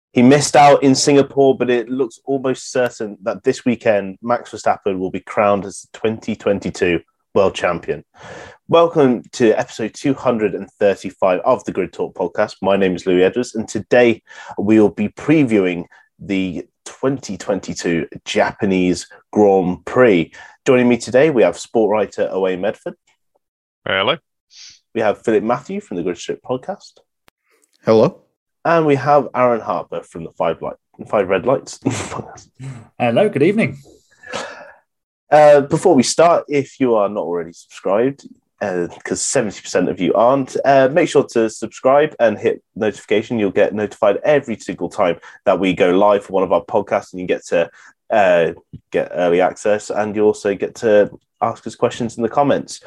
He missed out in Singapore, but it looks almost certain that this weekend Max Verstappen will be crowned as the 2022 world champion. Welcome to episode 235 of the Grid Talk podcast. My name is Louis Edwards, and today we will be previewing the 2022 Japanese Grand Prix. Joining me today, we have sport writer Owain Medford. Hello. We have Philip Matthew from the Grid Strip podcast. Hello. And we have Aaron Harper from the Five Red Lights. Hello, good evening. Before we start, if you are not already subscribed, because 70% of you aren't, make sure to subscribe and hit notification. You'll get notified every single time that we go live for one of our podcasts, and you get to get early access, and you also get to ask us questions in the comments.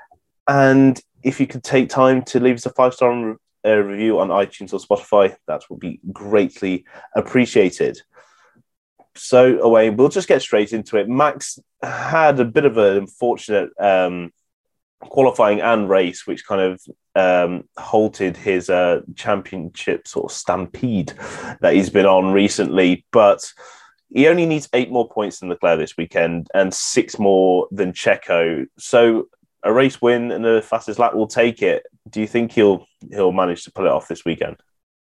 And if you could take time to leave us a 5-star review on iTunes or Spotify, that will be greatly appreciated. So, Owain, we'll just get straight into it. Max had a bit of an unfortunate qualifying and race, which kind of halted his championship sort of stampede that he's been on recently. But he only needs 8 more points than Leclerc this weekend and 6 more than Checo. So a race win and the fastest lap will take it. Do you think he'll manage to pull it off this weekend?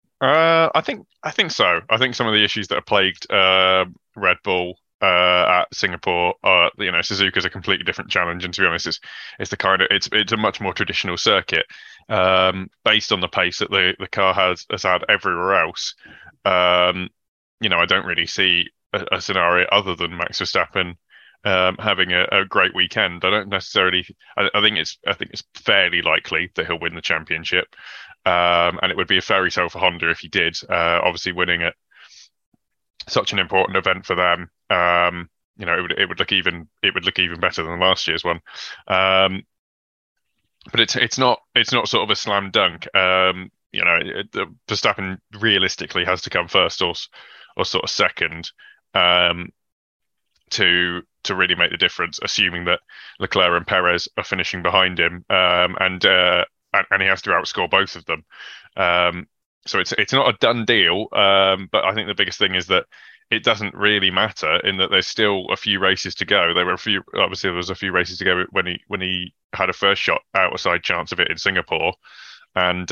I think so. I think some of the issues that have plagued Red Bull at Singapore, Suzuka's a completely different challenge, and to be honest, it's a much more traditional circuit based on the pace that the car has had everywhere else. I don't really see a scenario other than Max Verstappen having a great weekend. I don't necessarily. I think it's fairly likely that he'll win the championship, and it would be a fairy tale for Honda if he did. Obviously, winning at such an important event for them, it would look even better than last year's one. But it's not sort of a slam dunk. Verstappen realistically has to come first or sort of second. To really make the difference, assuming that Leclerc and Perez are finishing behind him, and he has to outscore both of them. So it's not a done deal, but I think the biggest thing is that it doesn't really matter in that there's still a few races to go. There was a few races to go when he had a first shot outside chance of it in Singapore, and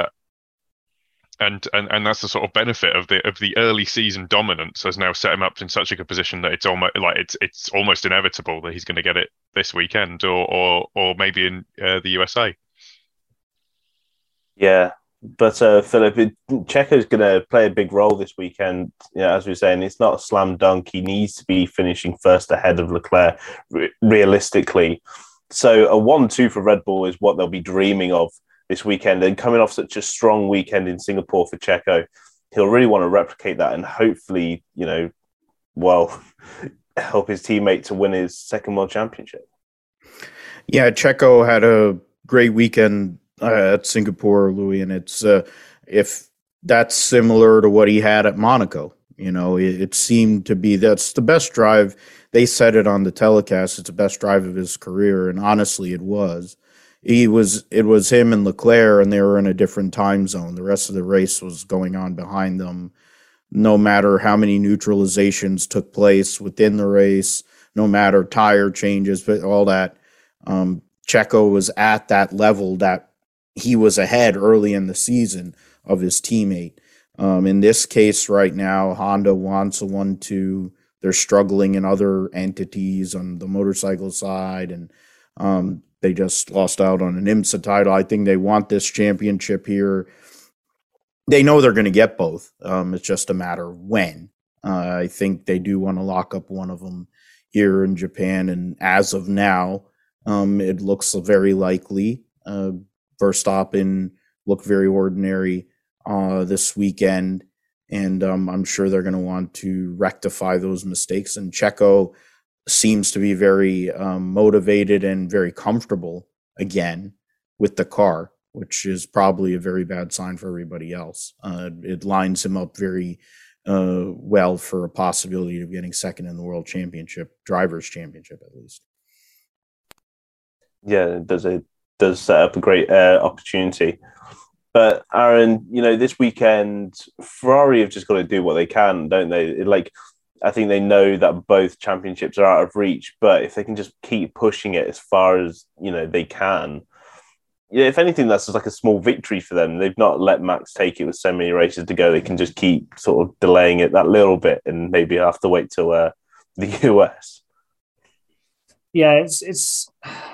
that's the sort of benefit of the early season dominance has now set him up in such a good position that it's almost inevitable that he's going to get it this weekend or maybe in the USA. Yeah, but Philip, Checo's going to play a big role this weekend. As we were saying, it's not a slam dunk. He needs to be finishing first ahead of Leclerc realistically. So a 1-2 for Red Bull is what they'll be dreaming of this weekend, and coming off such a strong weekend in Singapore for Checo, he'll really want to replicate that and hopefully, help his teammate to win his second world championship. Yeah, Checo had a great weekend at Singapore, Louis, and it's if that's similar to what he had at Monaco. It seemed to be that's the best drive. They said it on the telecast. It's the best drive of his career, and honestly, it was. It was him and Leclerc, and they were in a different time zone. The rest of the race was going on behind them. No matter how many neutralizations took place within the race, no matter tire changes, but all that, Checo was at that level that he was ahead early in the season of his teammate. In this case right now, Honda wants a 1-2. They're struggling in other entities on the motorcycle side, and they just lost out on an IMSA title. I think they want this championship here. They know they're going to get both. It's just a matter of when. I think they do want to lock up one of them here in Japan. And as of now, it looks very likely. Verstappen looked very ordinary this weekend. And I'm sure they're going to want to rectify those mistakes. And Checo seems to be very motivated and very comfortable again with the car, which is probably a very bad sign for everybody else. It lines him up very well for a possibility of getting second in the World Championship, Drivers' Championship at least. Yeah, it does set up a great opportunity. But Aaron, this weekend, Ferrari have just got to do what they can, don't they? I think they know that both championships are out of reach, but if they can just keep pushing it as far as, they can, if anything, that's just like a small victory for them. They've not let Max take it with so many races to go. They can just keep sort of delaying it that little bit and maybe have to wait till the US. Yeah, it's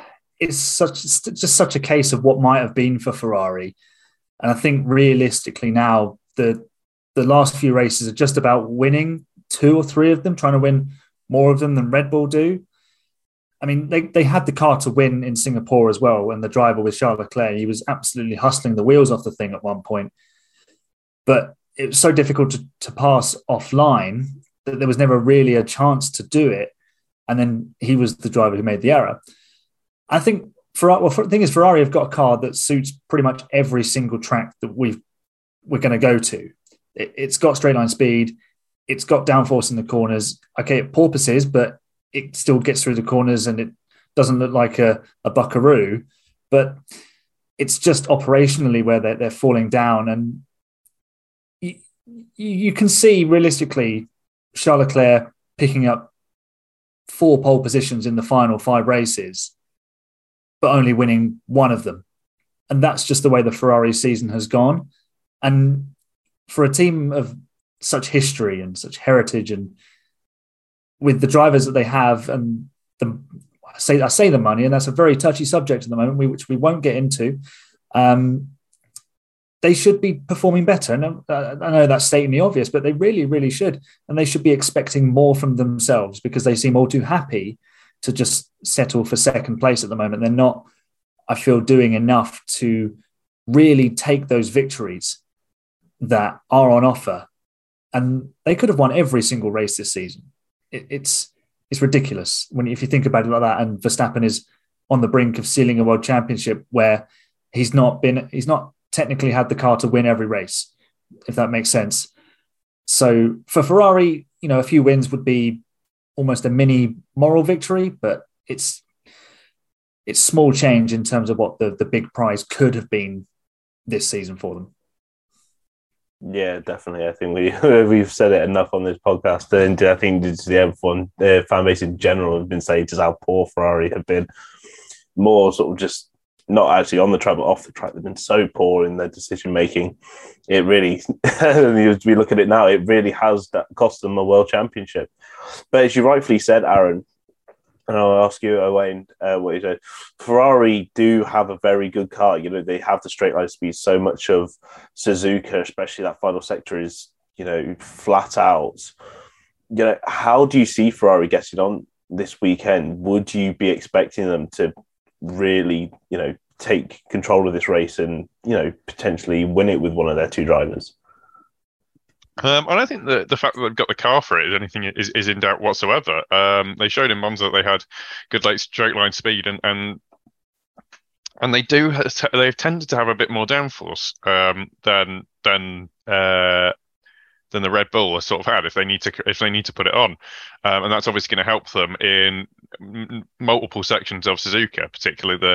such a case of what might have been for Ferrari. And I think realistically now, the last few races are just about winning 2 or 3 of them, trying to win more of them than Red Bull do. I mean, they had the car to win in Singapore as well, when the driver was Charles Leclerc. He was absolutely hustling the wheels off the thing at one point. But it was so difficult to pass offline that there was never really a chance to do it. And then he was the driver who made the error. I think the thing is, Ferrari have got a car that suits pretty much every single track that we're going to go to. It's got straight line speed. It's got downforce in the corners. Okay, it porpoises, but it still gets through the corners and it doesn't look like a buckaroo. But it's just operationally where they're falling down. And you can see realistically Charles Leclerc picking up 4 pole positions in the final 5 races, but only winning 1 of them. And that's just the way the Ferrari season has gone. And for a team of such history and such heritage, and with the drivers that they have, and I say the money, and that's a very touchy subject at the moment, which we won't get into, they should be performing better. And I know that's stating the obvious, but they really, really should. And they should be expecting more from themselves, because they seem all too happy to just settle for second place at the moment. They're not, I feel, doing enough to really take those victories that are on offer. And they could have won every single race this season. It's ridiculous if you think about it like that. And Verstappen is on the brink of sealing a world championship where he's not technically had the car to win every race, if that makes sense. So for Ferrari, a few wins would be almost a mini moral victory, but it's small change in terms of what the big prize could have been this season for them. Yeah, definitely. I think we've said it enough on this podcast, and I think the F1 fan base in general have been saying just how poor Ferrari have been. More sort of just not actually on the track, but off the track. They've been so poor in their decision making. It really, as we look at it now, it really has cost them a world championship. But as you rightfully said, Aaron, and I'll ask you, Owain, what you said. Ferrari do have a very good car. They have the straight line speed. So much of Suzuka, especially that final sector, is, flat out. How do you see Ferrari getting on this weekend? Would you be expecting them to really, take control of this race and, potentially win it with one of their 2 drivers? I don't think the fact that they've got the car for it is in doubt whatsoever. They showed in Monza that they had good straight line speed, and they've tended to have a bit more downforce than the Red Bull has sort of had if they need to put it on, and that's obviously going to help them in multiple sections of Suzuka, particularly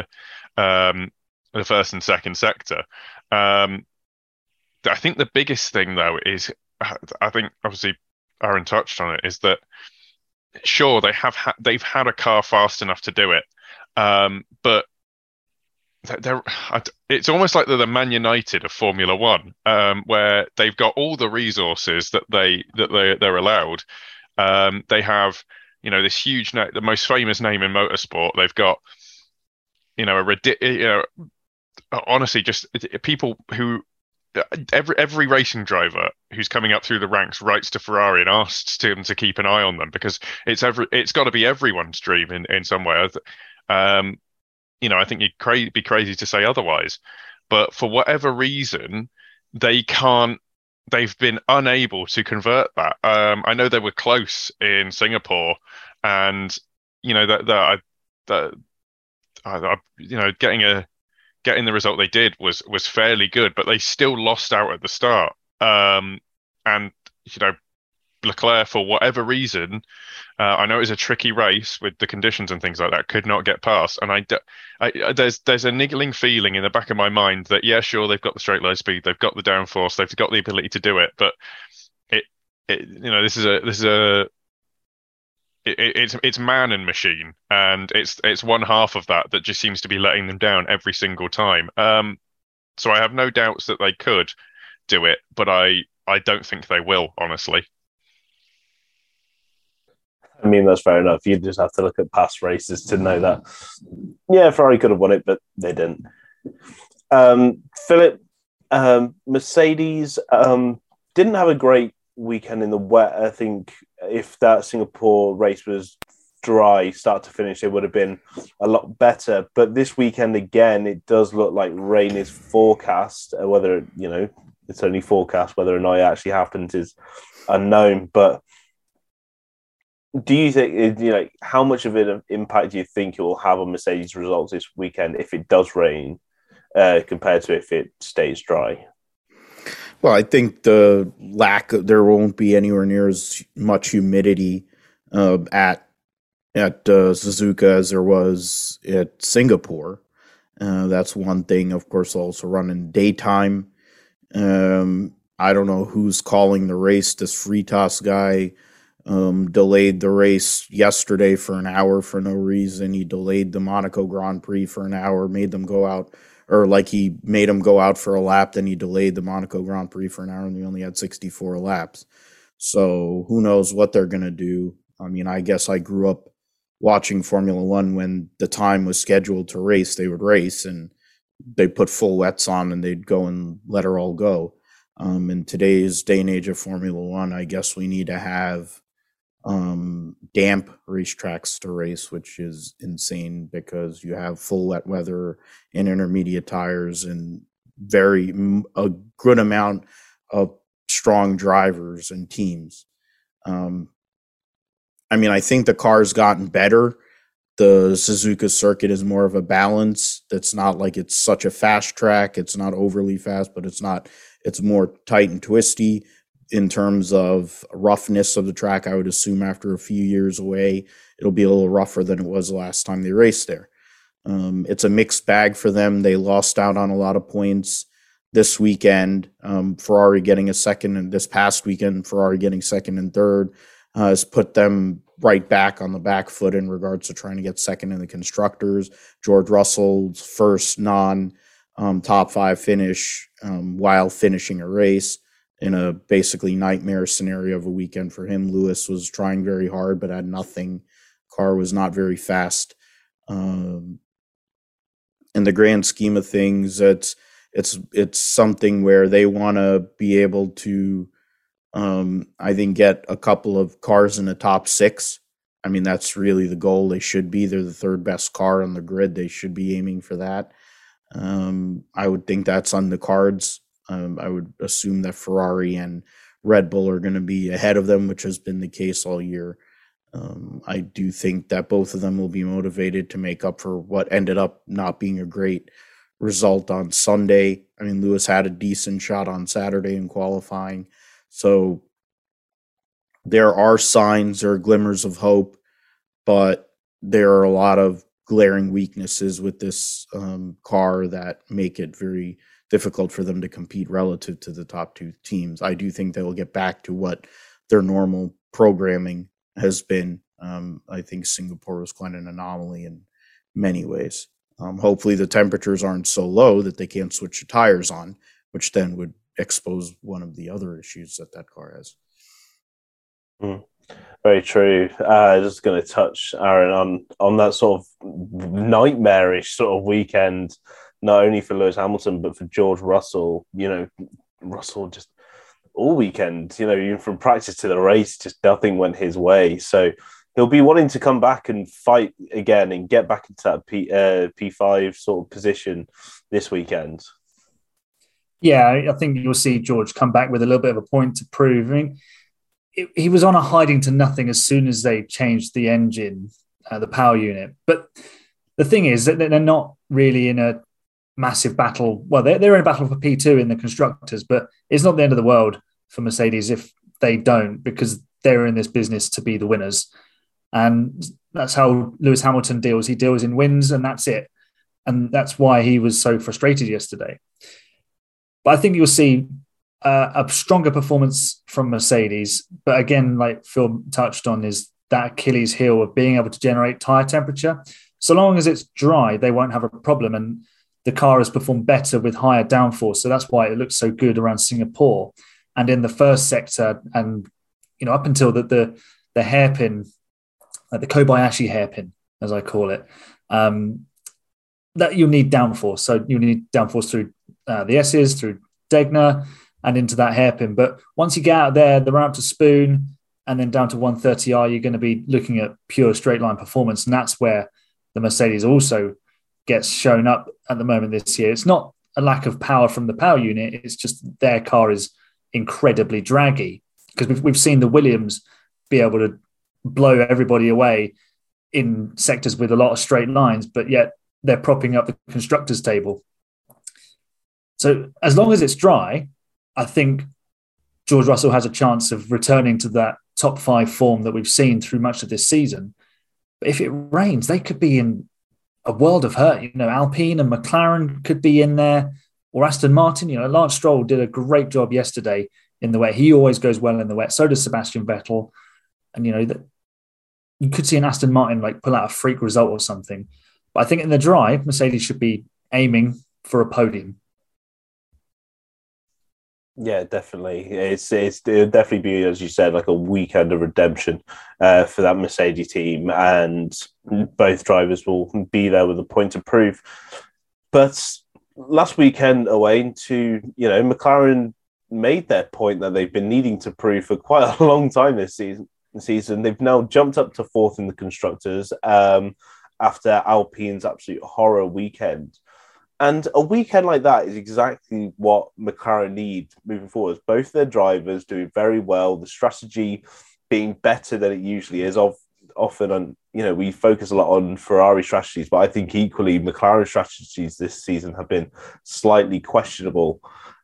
the first and second sector. I think the biggest thing though is, I think obviously Aaron touched on it, is that sure they've had a car fast enough to do it, but it's almost like they're the Man United of Formula One, where they've got all the resources that they're allowed. They have this huge the most famous name in motorsport. They've got honestly just people who. Every racing driver who's coming up through the ranks writes to Ferrari and asks them to keep an eye on them, because it's got to be everyone's dream in some way. I think you'd be crazy to say otherwise, but for whatever reason, they've been unable to convert that. I know they were close in Singapore, and getting the result they did was fairly good, but they still lost out at the start. And Leclerc, for whatever reason, I know it was a tricky race with the conditions and things like that, could not get past. And there's a niggling feeling in the back of my mind that, yeah, sure, they've got the straight line speed, they've got the downforce, they've got the ability to do it, but it's man and machine, and it's one half of that just seems to be letting them down every single time. So I have no doubts that they could do it, but I don't think they will, honestly. I mean, that's fair enough. You just have to look at past races to know that, yeah, Ferrari could have won it, but they didn't. Philip, Mercedes didn't have a great weekend in the wet. I think if that Singapore race was dry, start to finish, it would have been a lot better. But this weekend, again, it does look like rain is forecast. Whether, it's only forecast, whether or not it actually happens is unknown. But do you think, how much of an impact do you think it will have on Mercedes' results this weekend if it does rain compared to if it stays dry? Well, I think there won't be anywhere near as much humidity at Suzuka as there was at Singapore. That's one thing. Of course, also running daytime. I don't know who's calling the race. This Fritas guy delayed the race yesterday for an hour for no reason. He delayed the Monaco Grand Prix for an hour, made them go out. Or like he made them go out for a lap, then he delayed the Monaco Grand Prix for an hour, and we only had 64 laps. So who knows what they're going to do. I mean, I guess I grew up watching Formula One when the time was scheduled to race. They would race, and they put full wets on, and they'd go and let her all go. In today's day and age of Formula One, I guess we need to have damp racetracks to race, which is insane because you have full wet weather and intermediate tires and a good amount of strong drivers and teams. I mean, I think the car's gotten better. The Suzuka circuit is more of a balance. That's not like it's such a fast track. It's not overly fast, but it's more tight and twisty. In terms of roughness of the track, I would assume after a few years away, it'll be a little rougher than it was the last time they raced there. It's a mixed bag for them. They lost out on a lot of points this weekend. Ferrari getting a second, and this past weekend, Ferrari getting second and third has put them right back on the back foot in regards to trying to get second in the constructors. George Russell's first non-top five finish while finishing a race in a basically nightmare scenario of a weekend for him. Lewis was trying very hard, but had nothing. Car was not very fast. In the grand scheme of things, it's something where they want to be able to, I think, get a couple of cars in the top six. I mean, that's really the goal. They should be. They're the third best car on the grid. They should be aiming for that. I would think that's on the cards. I would assume that Ferrari and Red Bull are going to be ahead of them, which has been the case all year. I do think that both of them will be motivated to make up for what ended up not being a great result on Sunday. I mean, Lewis had a decent shot on Saturday in qualifying. So there are signs, there are glimmers of hope, but there are a lot of glaring weaknesses with this car that make it very difficult for them to compete relative to the top two teams. I do think they will get back to what their normal programming has been. I think Singapore was quite an anomaly in many ways. Hopefully the temperatures aren't so low that they can't switch the tires on, which then would expose one of the other issues that car has. Very true. Just going to touch, Aaron, on that sort of nightmarish sort of weekend, not only for Lewis Hamilton, but for George Russell. Russell just all weekend, even from practice to the race, just nothing went his way. So he'll be wanting to come back and fight again and get back into that P5 sort of position this weekend. Yeah, I think you'll see George come back with a little bit of a point to prove. I mean, he was on a hiding to nothing as soon as they changed the engine, the power unit. But the thing is that they're not really in a massive battle. Well, they're in a battle for P2 in the constructors, but it's not the end of the world for Mercedes if they don't, because they're in this business to be the winners. And that's how Lewis Hamilton deals. He deals in wins, and that's it. And that's why he was so frustrated yesterday. But I think you'll see a stronger performance from Mercedes. But again, like Phil touched on, is that Achilles heel of being able to generate tyre temperature. So long as it's dry, they won't have a problem. And the car has performed better with higher downforce. So that's why it looks so good around Singapore. And in the first sector, and up until the hairpin, the Kobayashi hairpin, as I call it, that you need downforce. So you need downforce through the S's, through Degner, and into that hairpin. But once you get out there, the run up to Spoon, and then down to 130R, you're going to be looking at pure straight line performance. And that's where the Mercedes also gets shown up at the moment this year. It's not a lack of power from the power unit. It's just their car is incredibly draggy, because we've seen the Williams be able to blow everybody away in sectors with a lot of straight lines, but yet they're propping up the constructors table. So as long as it's dry, I think George Russell has a chance of returning to that top 5 form that we've seen through much of this season. But if it rains, they could be in a world of hurt. Alpine and McLaren could be in there, or Aston Martin. Lance Stroll did a great job yesterday in the wet. He always goes well in the wet. So does Sebastian Vettel. And, you could see an Aston Martin pull out a freak result or something. But I think in the dry, Mercedes should be aiming for a podium. Yeah, definitely. It'll definitely be, as you said, like a weekend of redemption for that Mercedes team, and both drivers will be there with a point to prove. But last weekend away to, McLaren made their point that they've been needing to prove for quite a long time this season. They've now jumped up to 4th in the constructors after Alpine's absolute horror weekend. And a weekend like that is exactly what McLaren need moving forward. Both their drivers doing very well, the strategy being better than it usually is. Often, on we focus a lot on Ferrari strategies, but I think equally McLaren strategies this season have been slightly questionable.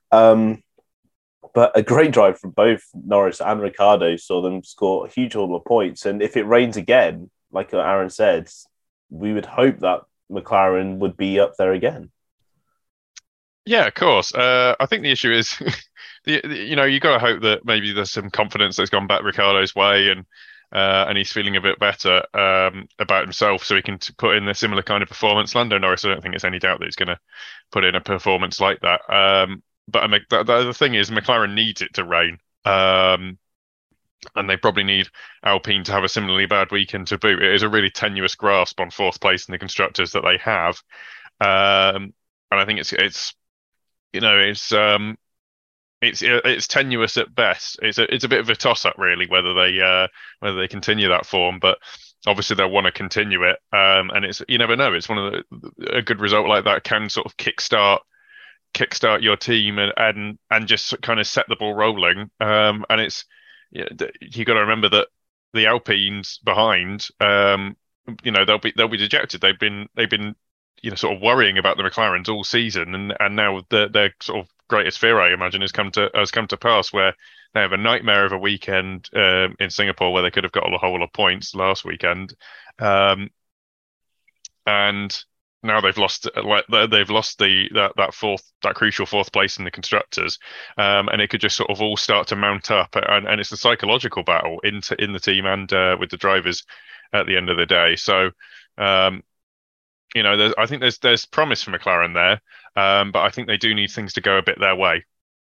But a great drive from both Norris and Ricciardo saw them score a huge haul of points. And if it rains again, like Aaron said, we would hope that McLaren would be up there again. Yeah, of course. I think the issue is, you got to hope that maybe there's some confidence that's gone back Ricciardo's way, and he's feeling a bit better about himself, so he can put in a similar kind of performance. Lando Norris, I don't think it's any doubt that he's going to put in a performance like that. But the thing is, McLaren needs it to rain, and they probably need Alpine to have a similarly bad weekend to boot. It is a really tenuous grasp on 4th place in the constructors that they have, and I think it's tenuous at best. It's a bit of a toss up, really, whether they continue that form. But obviously they'll want to continue it, and it's, you never know. It's one of a good result like that can sort of kickstart your team and just kind of set the ball rolling. And it's, you got to remember that the Alpines behind, they'll be dejected. They've been sort of worrying about the McLarens all season, and now their sort of greatest fear, I imagine, has come to pass, where they have a nightmare of a weekend in Singapore, where they could have got a whole lot of points last weekend, and now they've lost that crucial 4th place in the constructors, and it could just sort of all start to mount up, and it's a psychological battle in the team and with the drivers at the end of the day. So. I think there's promise for McLaren there, but I think they do need things to go a bit their way.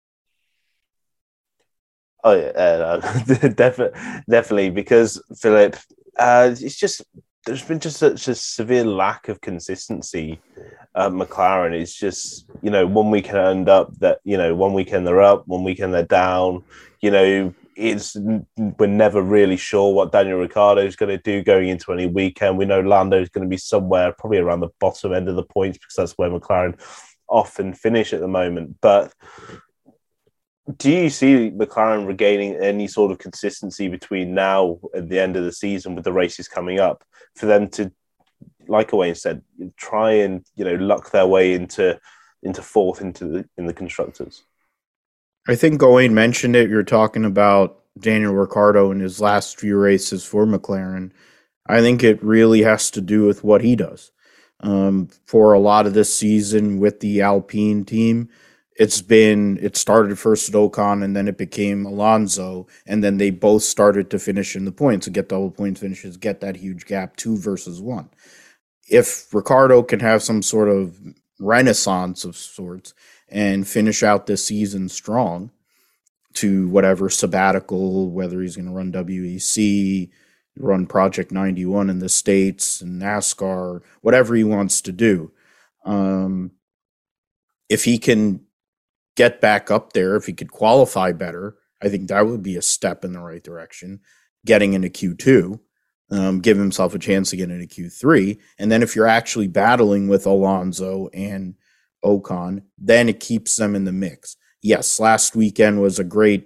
Oh yeah, definitely, because Philip, it's just there's been just such a severe lack of consistency at McLaren. It's just, one weekend end up that, one weekend they're up, one weekend they're down. We're never really sure what Daniel Ricciardo is going to do going into any weekend. We know Lando is going to be somewhere probably around the bottom end of the points, because that's where McLaren often finish at the moment. But do you see McLaren regaining any sort of consistency between now and the end of the season, with the races coming up, for them to, like Owain said, try and luck their way into 4th in the constructors? I think Owain mentioned it. You're talking about Daniel Ricciardo in his last few races for McLaren, I think it really has to do with what he does. For a lot of this season with the Alpine team, it started first at Ocon and then it became Alonso, and then they both started to finish in the points and get double point finishes, get that huge gap, 2 versus 1. If Ricciardo can have some sort of renaissance of sorts and finish out this season strong to whatever sabbatical, whether he's going to run WEC, run Project 91 in the States and NASCAR, whatever he wants to do. If he can get back up there, if he could qualify better, I think that would be a step in the right direction. Getting into Q2, give himself a chance to get into Q3. And then if you're actually battling with Alonso and Ocon, then it keeps them in the mix. Yes, last weekend was a great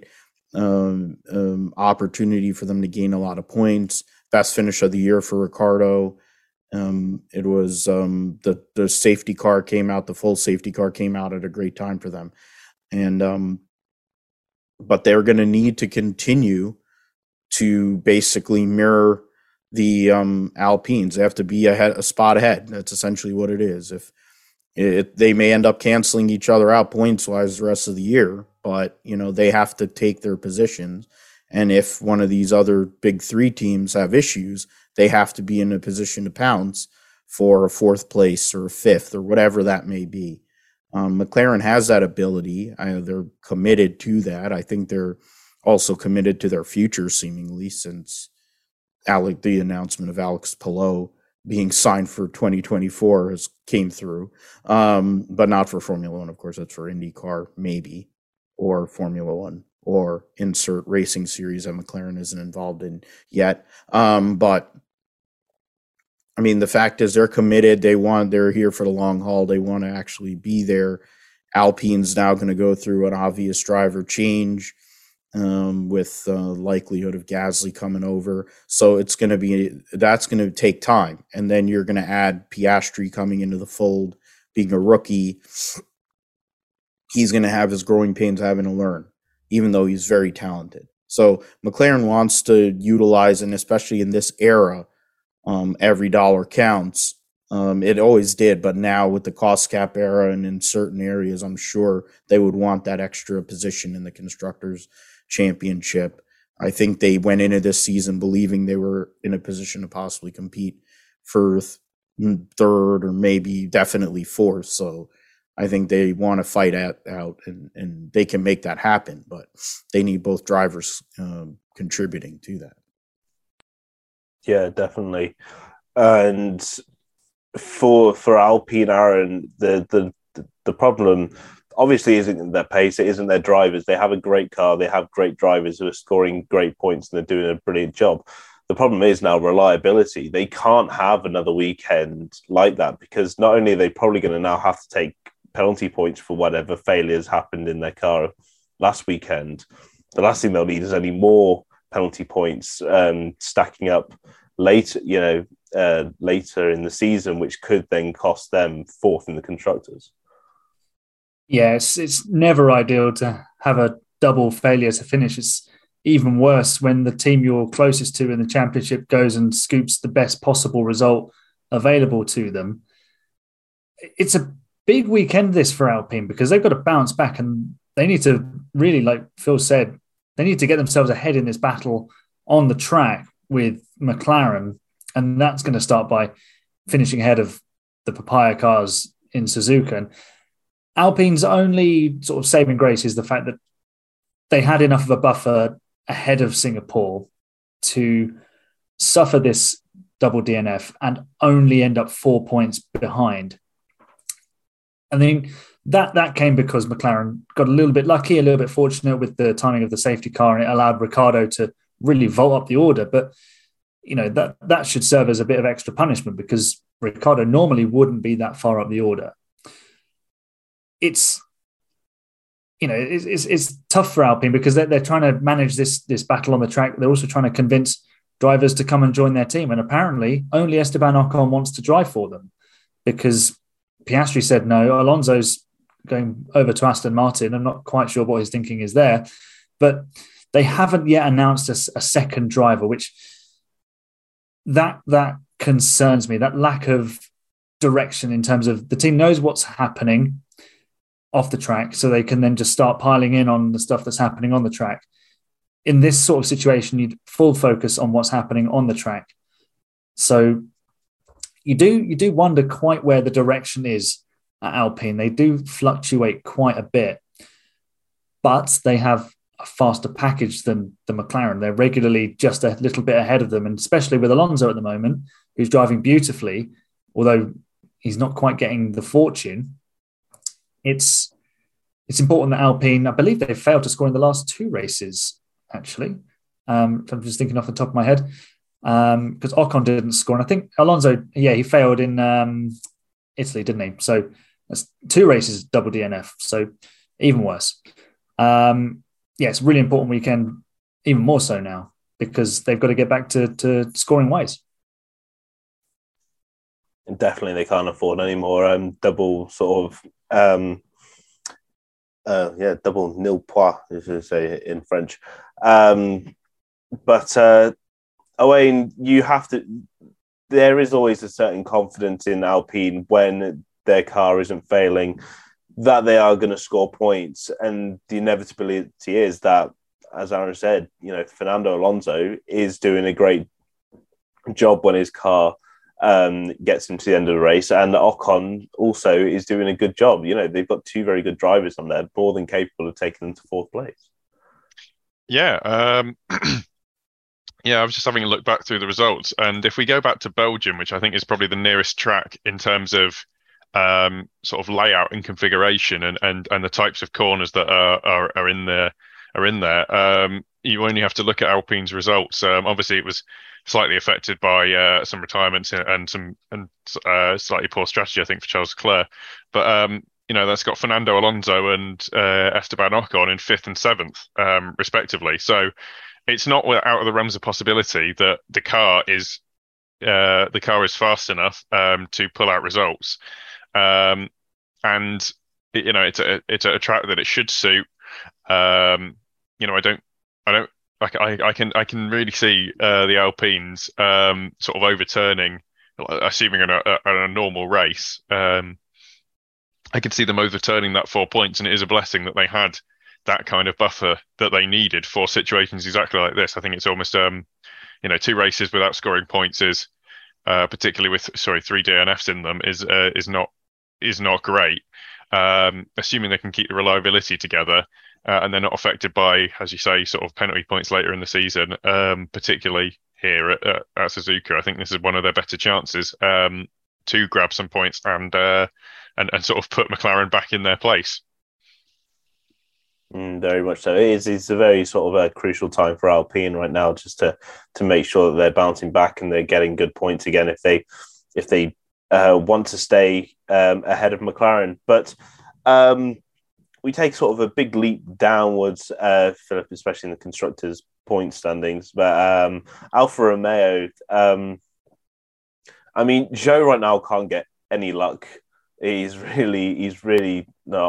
opportunity for them to gain a lot of points. Best finish of the year for Ricciardo. It was the safety car came out, the full safety car came out at a great time for them. And but they're going to need to continue to basically mirror the Alpines. They have to be a spot ahead. That's essentially what it is. If they may end up canceling each other out points-wise the rest of the year, but they have to take their positions. And if one of these other big 3 teams have issues, they have to be in a position to pounce for a 4th place or a 5th or whatever that may be. McLaren has that ability. They're committed to that. I think they're also committed to their future, seemingly, since the announcement of Alex Palou being signed for 2024 came through, but not for Formula One. Of course, that's for IndyCar, maybe, or Formula One, or insert racing series that McLaren isn't involved in yet. But I mean, the fact is they're committed. They're here for the long haul. They want to actually be there. Alpine's now going to go through an obvious driver change with the likelihood of Gasly coming over. So that's going to take time. And then you're going to add Piastri coming into the fold, being a rookie. He's going to have his growing pains having to learn, even though he's very talented. So McLaren wants to utilize, and especially in this era, every dollar counts. It always did, but now with the cost cap era and in certain areas, I'm sure they would want that extra position in the Constructors' Championship. I think they went into this season believing they were in a position to possibly compete for 3rd or maybe definitely 4th. So I think they want to fight out and they can make that happen, but they need both drivers contributing to that. Yeah, definitely. And for Alpine, Aaron, the problem obviously isn't their pace, it isn't their drivers. They have a great car, they have great drivers who are scoring great points and they're doing a brilliant job. The problem is now reliability. They can't have another weekend like that because not only are they probably going to now have to take penalty points for whatever failures happened in their car last weekend, the last thing they'll need is any more penalty points stacking up later in the season, which could then cost them 4th in the Constructors. Yes, it's never ideal to have a double failure to finish. It's even worse when the team you're closest to in the championship goes and scoops the best possible result available to them. It's a big weekend this for Alpine because they've got to bounce back and they need to really, like Phil said, they need to get themselves ahead in this battle on the track with McLaren. And that's going to start by finishing ahead of the papaya cars in Suzuka. And Alpine's only sort of saving grace is the fact that they had enough of a buffer ahead of Singapore to suffer this double DNF and only end up 4 points behind. I mean, that came because McLaren got a little bit lucky, a little bit fortunate with the timing of the safety car, and it allowed Ricciardo to really vault up the order. But, that should serve as a bit of extra punishment because Ricciardo normally wouldn't be that far up the order. It's tough for Alpine because they're trying to manage this battle on the track. They're also trying to convince drivers to come and join their team. And apparently only Esteban Ocon wants to drive for them because Piastri said no. Alonso's going over to Aston Martin. I'm not quite sure what his thinking is there. But They haven't yet announced a second driver, which that concerns me. That lack of direction in terms of the team knows what's happening off the track, so they can then just start piling in on the stuff that's happening on the track. In this sort of situation, you need full focus on what's happening on the track. So you do wonder quite where the direction is at Alpine. They do fluctuate quite a bit, but they have a faster package than the McLaren. They're regularly just a little bit ahead of them, and especially with Alonso at the moment, who's driving beautifully, although he's not quite getting the fortune. It's important that Alpine, I believe they've failed to score in the last 2 races, actually. I'm just thinking off the top of my head, because Ocon didn't score. And I think Alonso, he failed in Italy, didn't he? So that's 2 races, double DNF. So even worse. It's a really important weekend, even more so now, because they've got to get back to scoring ways. And definitely they can't afford any more double sort of double nil point, as you say in French. But Owain, you have to. There is always a certain confidence in Alpine when their car isn't failing that they are going to score points, and the inevitability is that, as Aaron said, Fernando Alonso is doing a great job when his car gets him to the end of the race, and Ocon also is doing a good job. They've got 2 very good drivers on there, more than capable of taking them to 4th place. Yeah, I was just having a look back through the results, and if we go back to Belgium, which I think is probably the nearest track in terms of sort of layout and configuration, and the types of corners that are in there. You only have to look at Alpine's results. Obviously, it was slightly affected by some retirements and slightly poor strategy, I think, for Charles Leclerc. But that's got Fernando Alonso and Esteban Ocon in 5th and 7th, respectively. So it's not out of the realms of possibility that the car is fast enough to pull out results. And it's a track that it should suit. I can really see the Alpines sort of overturning, assuming in a normal race. I could see them overturning that 4 points, and it is a blessing that they had that kind of buffer that they needed for situations exactly like this. I think it's almost 2 races without scoring points is particularly with 3 DNFs in them is not great. Assuming they can keep the reliability together and they're not affected by, as you say, sort of penalty points later in the season, particularly here at Suzuka. I think this is one of their better chances to grab some points and sort of put McLaren back in their place. Very much so. It's a very sort of a crucial time for Alpine right now, just to make sure that they're bouncing back and they're getting good points again if they want to stay ahead of McLaren. But we take sort of a big leap downwards, Philip, especially in the constructors' point standings. But Alfa Romeo, Zhou right now can't get any luck. He's really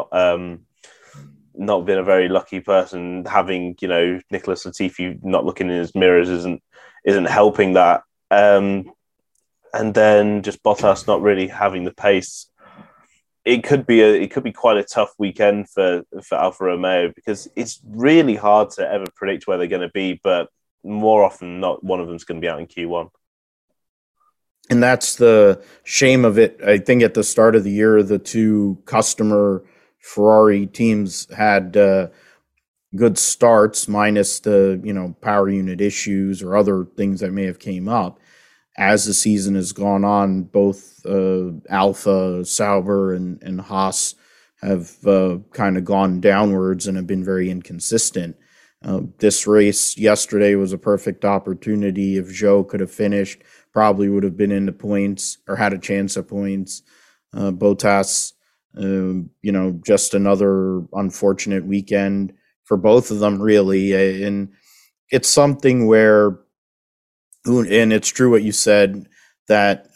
not been a very lucky person. Having Nicholas Latifi not looking in his mirrors isn't helping that. And then just Bottas not really having the pace. It could be quite a tough weekend for Alfa Romeo, because it's really hard to ever predict where they're going to be, but more often than not, one of them's going to be out in Q1. And that's the shame of it. I think at the start of the year, the 2 customer Ferrari teams had good starts, minus the power unit issues or other things that may have came up. As the season has gone on, both Alpha, Sauber, and Haas have kind of gone downwards and have been very inconsistent. This race yesterday was a perfect opportunity. If Zhou could have finished, probably would have been in the points or had a chance at points. Bottas, just another unfortunate weekend for both of them, really. And it's something where, and it's true what you said, that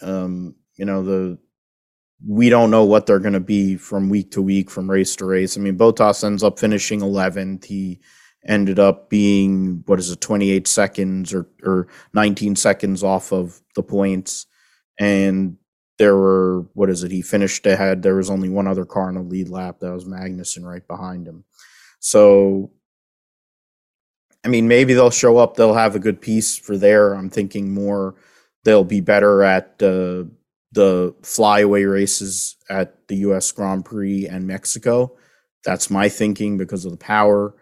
we don't know what they're going to be from week to week, from race to race. Bottas ends up finishing 11th. He ended up being, 28 seconds or 19 seconds off of the points. And there were, he finished ahead. There was only one other car in the lead lap. That was Magnussen right behind him. So, I mean, maybe they'll show up. They'll have a good piece for there. I'm thinking more they'll be better at the flyaway races at the U.S. Grand Prix and Mexico. That's my thinking because of the power.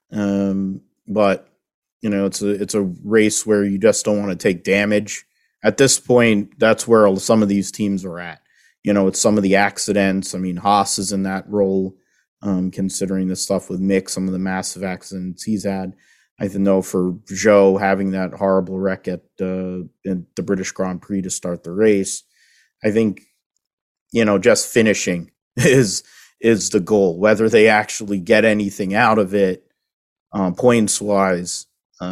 But it's a race where you just don't want to take damage. At this point, that's where some of these teams are at. It's some of the accidents. I mean, Haas is in that role, considering the stuff with Mick, some of the massive accidents he's had. I know for Zhou having that horrible wreck at in the British Grand Prix to start the race, I think, just finishing is the goal. Whether they actually get anything out of it, points wise,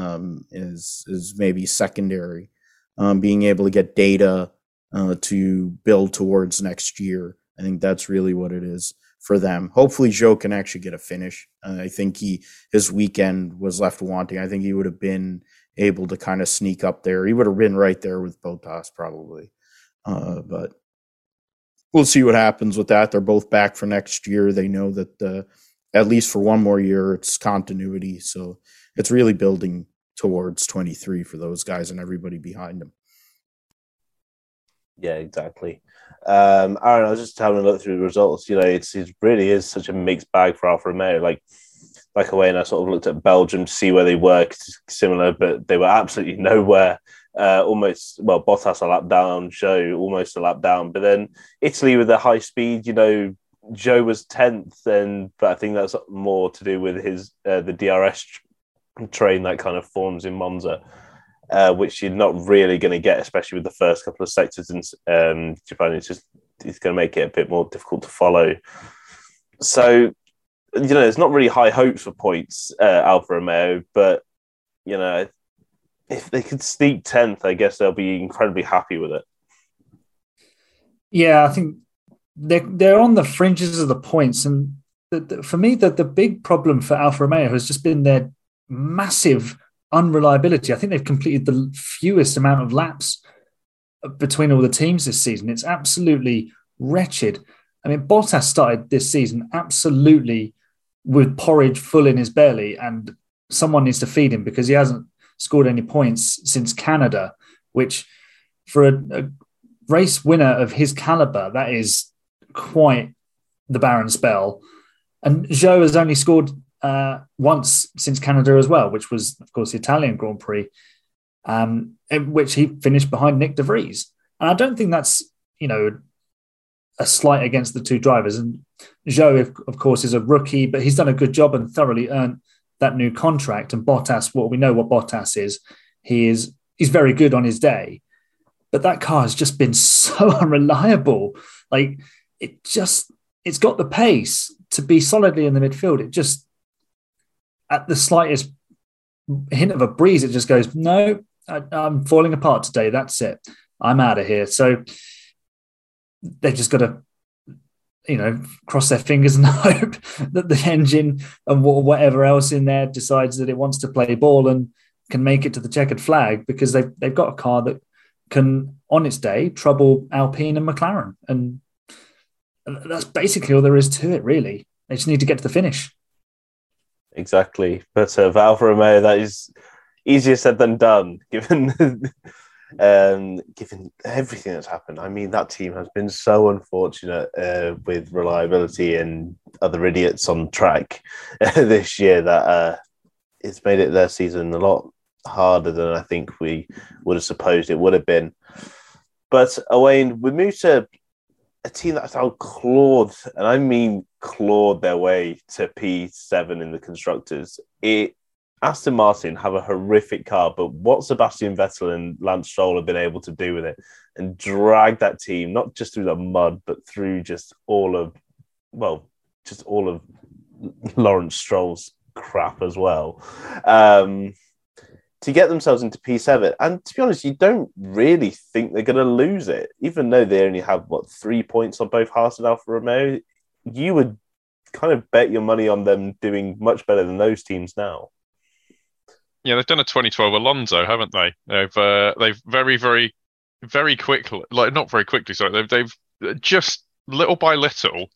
is maybe secondary. Being able to get data to build towards next year, I think that's really what it is for them. Hopefully Zhou can actually get a finish. I think his weekend was left wanting. I think he would have been able to kind of sneak up there. He would have been right there with Bottas probably. But we'll see what happens with that. They're both back for next year. They know that at least for one more year, it's continuity. So it's really building towards 23 for those guys and everybody behind them. Yeah, exactly. Aaron, I was just having a look through the results. It really is such a mixed bag for Alfa Romeo. Like away, and I sort of looked at Belgium to see where they were similar, but they were absolutely nowhere. Bottas a lap down, Zhou almost a lap down. But then Italy with the high speed, Zhou was 10th, but I think that's more to do with his the DRS train that kind of forms in Monza. Which you're not really going to get, especially with the first couple of sectors in Japan. It's going to make it a bit more difficult to follow. So, there's not really high hopes for points, Alfa Romeo, but, if they could sneak 10th, I guess they'll be incredibly happy with it. Yeah, I think they're on the fringes of the points. And for me, the big problem for Alfa Romeo has just been their massive unreliability. I think they've completed the fewest amount of laps between all the teams this season. It's absolutely wretched. I mean, Bottas started this season absolutely with porridge full in his belly, and someone needs to feed him because he hasn't scored any points since Canada, which for a race winner of his caliber, that is quite the barren spell. And Zhou has only scored once since Canada as well, which was, of course, the Italian Grand Prix, in which he finished behind Nick de Vries. And I don't think that's, a slight against the two drivers. And Zhou, of course, is a rookie, but he's done a good job and thoroughly earned that new contract. And Bottas, we know what Bottas is. He's very good on his day. But that car has just been so unreliable. It's got the pace to be solidly in the midfield. It just, at the slightest hint of a breeze, it just goes, no, I'm falling apart today. That's it. I'm out of here. So they've just got to, cross their fingers and hope that the engine and whatever else in there decides that it wants to play ball and can make it to the checkered flag, because they've got a car that can, on its day, trouble Alpine and McLaren. And that's basically all there is to it, really. They just need to get to the finish. Exactly. But for Alfa Romeo, that is easier said than done, given everything that's happened. I mean, that team has been so unfortunate with reliability and other idiots on track this year that it's made it their season a lot harder than I think we would have supposed it would have been. But Owain, we move to a team that's clawed, and I mean clawed their way to P7 in the Constructors. Aston Martin have a horrific car, but what Sebastian Vettel and Lance Stroll have been able to do with it and drag that team, not just through the mud, but through just all of Lawrence Stroll's crap as well, to get themselves into P7. And to be honest, you don't really think they're going to lose it, even though they only have 3 points on both Haas and Alfa Romeo. You would kind of bet your money on them doing much better than those teams now. they've done a 2012 Alonso, haven't they? They've very, very, very quickly, like not very quickly, sorry, they've just little by little,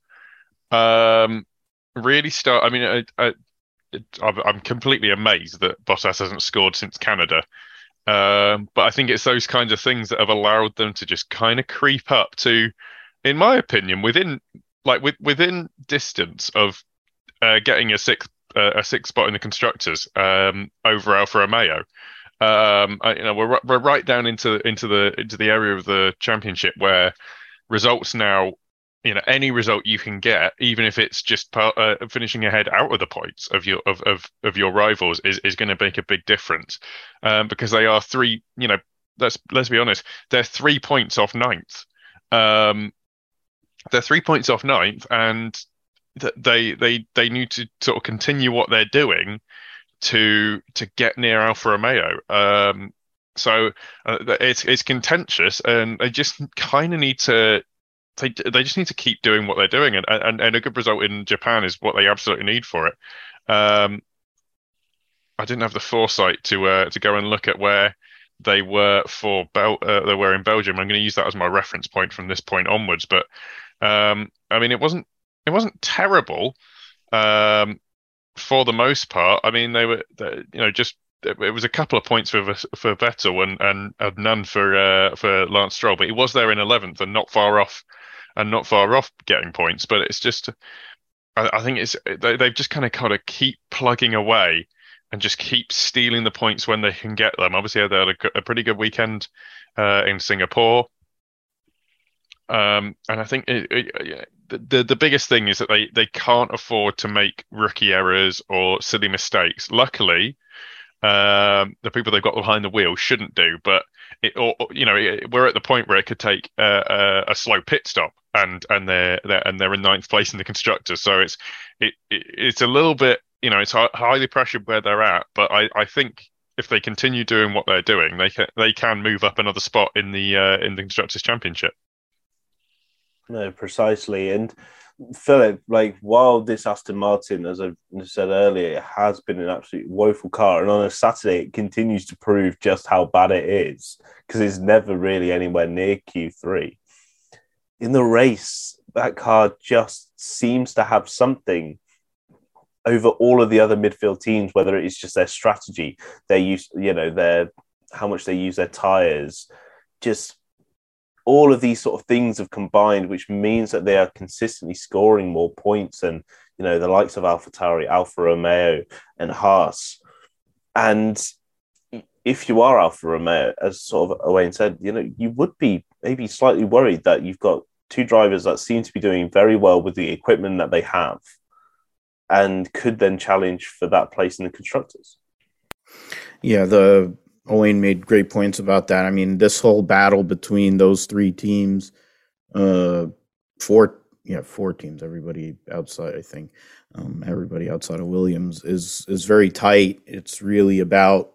really start. I mean, I'm completely amazed that Bottas hasn't scored since Canada. But I think it's those kinds of things that have allowed them to just kind of creep up to, in my opinion, within distance of getting a sixth spot in the constructors over Alfa Romeo. We're right down into the area of the championship where results now, any result you can get, even if it's just finishing ahead out of the points of your rivals, is going to make a big difference, because they are three. Let's be honest, they're 3 points off ninth. They're 3 points off ninth, and they need to sort of continue what they're doing to get near Alfa Romeo. So it's contentious, and they just kind of need to. They just need to keep doing what they're doing, and a good result in Japan is what they absolutely need for it. I didn't have the foresight to go and look at where they were they were in Belgium. I'm going to use that as my reference point from this point onwards. But I mean, it wasn't terrible for the most part. I mean, it was a couple of points for Vettel and none for Lance Stroll, but he was there in 11th and not far off getting points. But it's just, I think they've just kind of keep plugging away and just keep stealing the points when they can get them. Obviously, they had a pretty good weekend in Singapore. And I think the biggest thing is that they can't afford to make rookie errors or silly mistakes. Luckily, the people they've got behind the wheel shouldn't do, but we're at the point where it could take a slow pit stop, and they're in ninth place in the constructors. So it's a little bit, it's highly pressured where they're at. But I think if they continue doing what they're doing, they can move up another spot in the constructors championship. No, precisely. And Philip, while this Aston Martin, as I said earlier, has been an absolute woeful car, and on a Saturday it continues to prove just how bad it is, because it's never really anywhere near Q3. In the race, that car just seems to have something over all of the other midfield teams, whether it is just their strategy, their use, how much they use their tyres, just all of these sort of things have combined, which means that they are consistently scoring more points than, the likes of AlphaTauri, Alfa Romeo and Haas. And if you are Alfa Romeo, as sort of Owain said, you would be maybe slightly worried that you've got two drivers that seem to be doing very well with the equipment that they have and could then challenge for that place in the constructors. Yeah, Owain made great points about that. I mean, this whole battle between those three teams, four teams, everybody outside, I think, everybody outside of Williams is very tight. It's really about,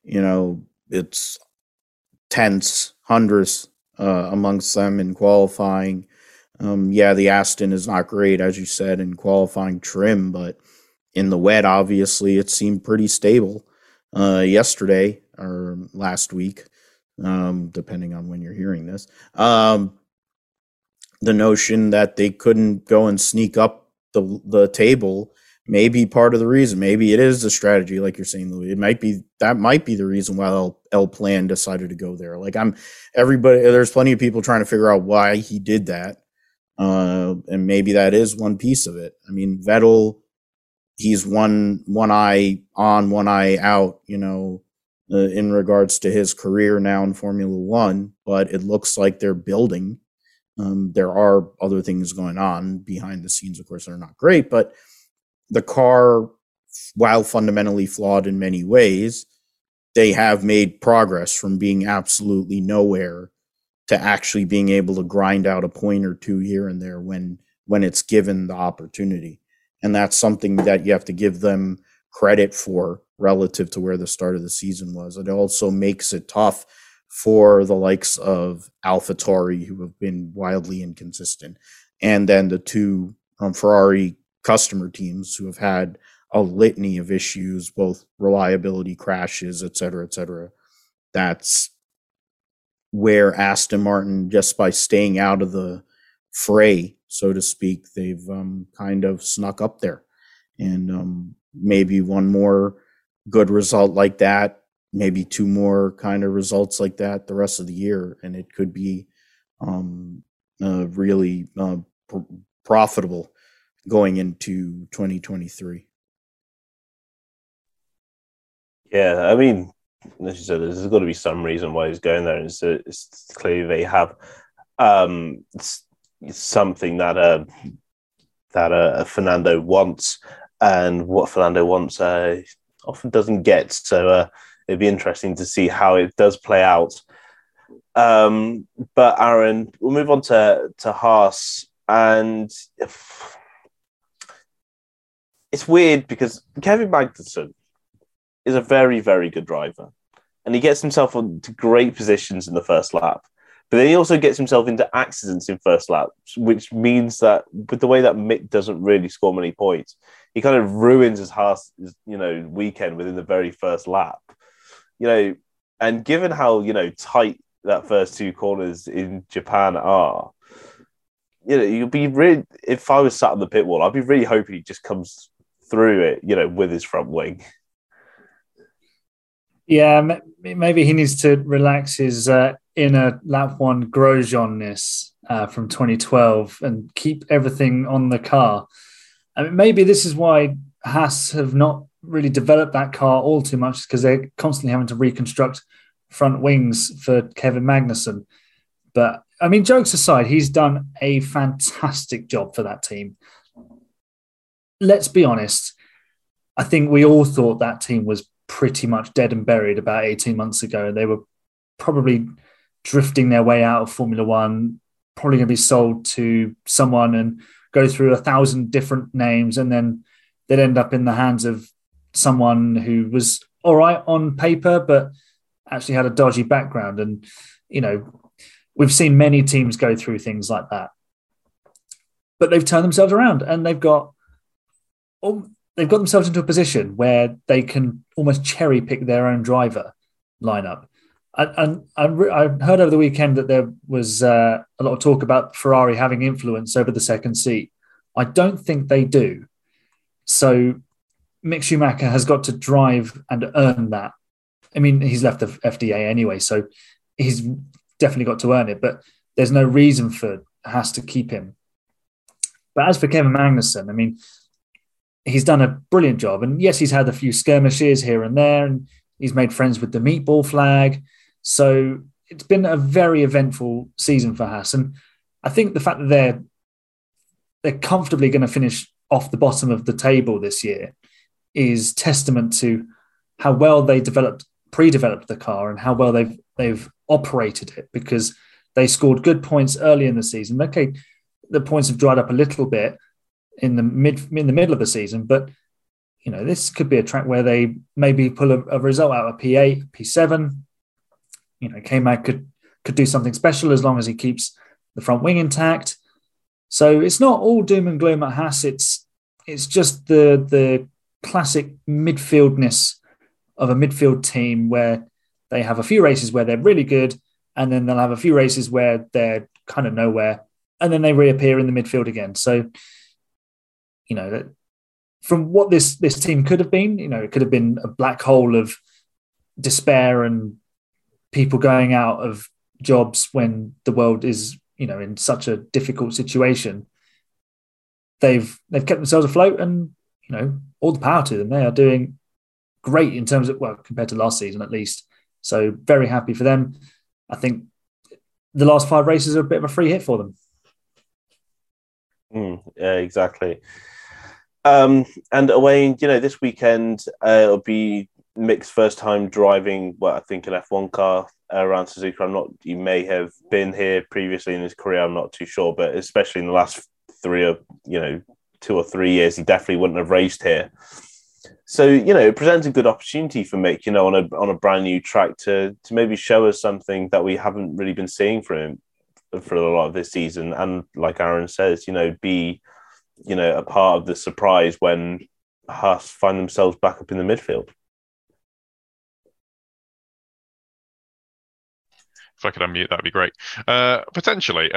it's tenths, hundredths amongst them in qualifying. The Aston is not great, as you said, in qualifying trim, but in the wet, obviously, it seemed pretty stable yesterday or last week, depending on when you're hearing this. The notion that they couldn't go and sneak up the table may be part of the reason. Maybe it is the strategy, like you're saying, Louis. That might be the reason why L Plan decided to go there. There's plenty of people trying to figure out why he did that. And maybe that is one piece of it. I mean, Vettel, he's one eye on, one eye out, in regards to his career now in Formula One, but it looks like they're building. There are other things going on behind the scenes, of course, that are not great, but the car, while fundamentally flawed in many ways, they have made progress from being absolutely nowhere to actually being able to grind out a point or two here and there when it's given the opportunity. And that's something that you have to give them credit for relative to where the start of the season was. It also makes it tough for the likes of AlphaTauri, who have been wildly inconsistent, and then the two Ferrari customer teams who have had a litany of issues, both reliability, crashes, et cetera, that's where Aston Martin, just by staying out of the fray, so to speak, they've kind of snuck up there. And maybe one more good result like that, maybe two more kind of results like that the rest of the year, and it could be really profitable going into 2023. Yeah, I mean, as you said, there's got to be some reason why he's going there. And it's clearly they have something that Fernando wants, and what Fernando wants often doesn't get. So it'd be interesting to see how it does play out. But Aaron, we'll move on to Haas, and it's weird because Kevin Magnussen is a very, very good driver, and he gets himself into great positions in the first lap. But then he also gets himself into accidents in first lap, which means that with the way that Mick doesn't really score many points, he kind of ruins his Haas, weekend within the very first lap. And given how tight that first two corners in Japan are, you'll be really. If I was sat on the pit wall, I'd be really hoping he just comes through it, with his front wing. Yeah, maybe he needs to relax his inner lap one Grosjean-ness from 2012 and keep everything on the car. I mean, maybe this is why Haas have not really developed that car all too much, because they're constantly having to reconstruct front wings for Kevin Magnussen. But, I mean, jokes aside, he's done a fantastic job for that team. Let's be honest. I think we all thought that team was pretty much dead and buried about 18 months ago. And they were probably drifting their way out of Formula One, probably going to be sold to someone and go through 1,000 different names. And then they'd end up in the hands of someone who was all right on paper, but actually had a dodgy background. And, we've seen many teams go through things like that. But they've turned themselves around, and they've got themselves into a position where they can almost cherry pick their own driver lineup. And I heard over the weekend that there was a lot of talk about Ferrari having influence over the second seat. I don't think they do. So Mick Schumacher has got to drive and earn that. I mean, he's left the FDA anyway, so he's definitely got to earn it, but there's no reason for Haas to keep him. But as for Kevin Magnussen, I mean, he's done a brilliant job. And yes, he's had a few skirmishes here and there, and he's made friends with the meatball flag. So it's been a very eventful season for Haas. And I think the fact that they're comfortably going to finish off the bottom of the table this year is testament to how well they pre-developed the car and how well they've operated it, because they scored good points early in the season. Okay, the points have dried up a little bit in the middle of the season, but this could be a track where they maybe pull a result out of P8, P7. K-Mag could do something special as long as he keeps the front wing intact. So it's not all doom and gloom at Haas. It's just the classic midfieldness of a midfield team where they have a few races where they're really good, and then they'll have a few races where they're kind of nowhere, and then they reappear in the midfield again. So, from what this team could have been, it could have been a black hole of despair and people going out of jobs when the world is, in such a difficult situation. They've kept themselves afloat, and, all the power to them. They are doing great in terms of, compared to last season at least. So very happy for them. I think the last 5 races are a bit of a free hit for them. Yeah, exactly. And Owain, this weekend it'll be Mick's first time driving, I think an F1 car around Suzuka. He may have been here previously in his career, I'm not too sure, but especially in the last 2 or 3 years, he definitely wouldn't have raced here. So, it presents a good opportunity for Mick, on a brand new track to maybe show us something that we haven't really been seeing from him for a lot of this season. And like Aaron says, be, a part of the surprise when Haas find themselves back up in the midfield. If I could unmute, that'd be great. Potentially.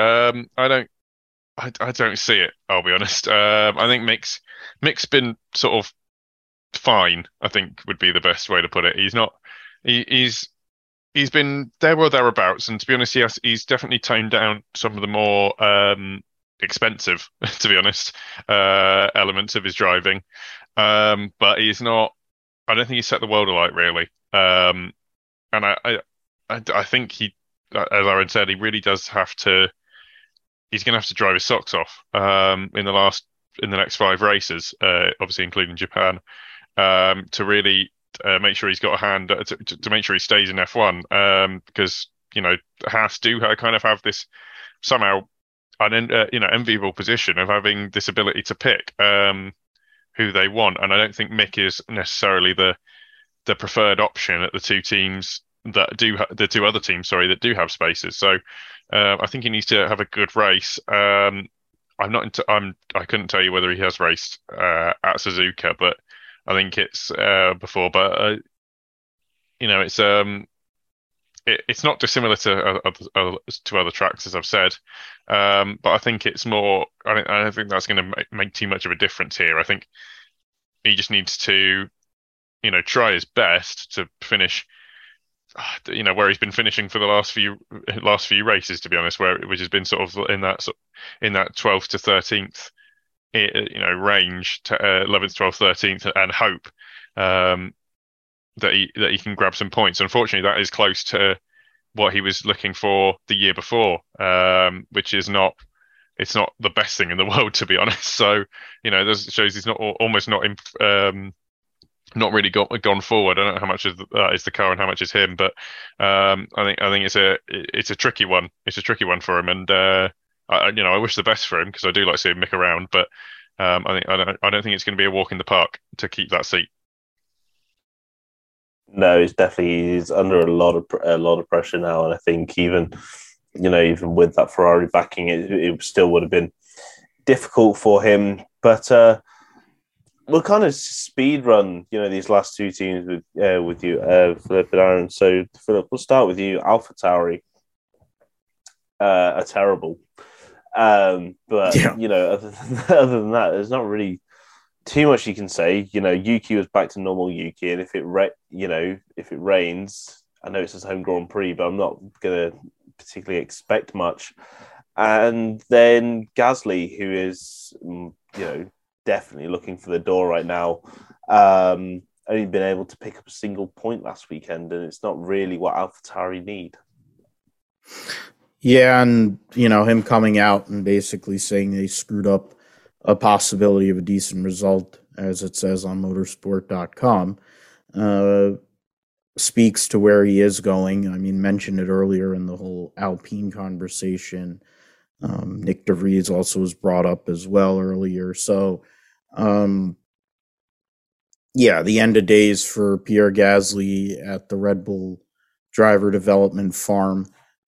I don't see it. I'll be honest. I think Mick's been sort of fine. I think would be the best way to put it. He's not. He's been there or thereabouts, and to be honest, he's definitely toned down some of the more expensive, to be honest, elements of his driving. But he's not. I don't think he's set the world alight really. And I think as Aaron said, he really does have to. He's going to have to drive his socks off in the next 5 races, obviously including Japan, to really make sure he's got a hand to make sure he stays in F1, because Haas do kind of have this somehow an enviable position of having this ability to pick who they want, and I don't think Mick is necessarily the preferred option at the two teams that do the two other teams, sorry, that do have spaces. So I think he needs to have a good race. I couldn't tell you whether he has raced at Suzuka, but I think it's before. But it's not dissimilar to other tracks, as I've said. But I think it's more. I don't think that's going to make too much of a difference here. I think he just needs to, try his best to finish. Where he's been finishing for the last few races, to be honest, which has been sort of in that 12th to 13th, range, to 11th, 12th, 13th, and hope that he can grab some points. Unfortunately, that is close to what he was looking for the year before, which is not. It's not the best thing in the world, to be honest. So, this shows he's not really gone forward. I don't know how much of that is the car and how much is him, but I think it's a tricky one. It's a tricky one for him, and I wish the best for him because I do like seeing Mick around, but I don't think it's going to be a walk in the park to keep that seat. No, he's under a lot of pressure now, and I think even with that Ferrari backing, it still would have been difficult for him, but. We'll kind of speed run, these last two teams with you, Philip and Aaron. So, Philip, we'll start with you. AlphaTauri are terrible, but yeah. other than that, there's not really too much you can say. Yuki was back to normal Yuki, and if it rains, I know it's his home Grand Prix, but I'm not gonna particularly expect much. And then Gasly, who is definitely looking for the door right now. Only been able to pick up a single point last weekend, and it's not really what AlphaTauri need. Yeah, and him coming out and basically saying they screwed up a possibility of a decent result, as it says on motorsport.com, speaks to where he is going. I mean, mentioned it earlier in the whole Alpine conversation. Nick DeVries also was brought up as well earlier. So, the end of days for Pierre Gasly at the Red Bull driver development farm.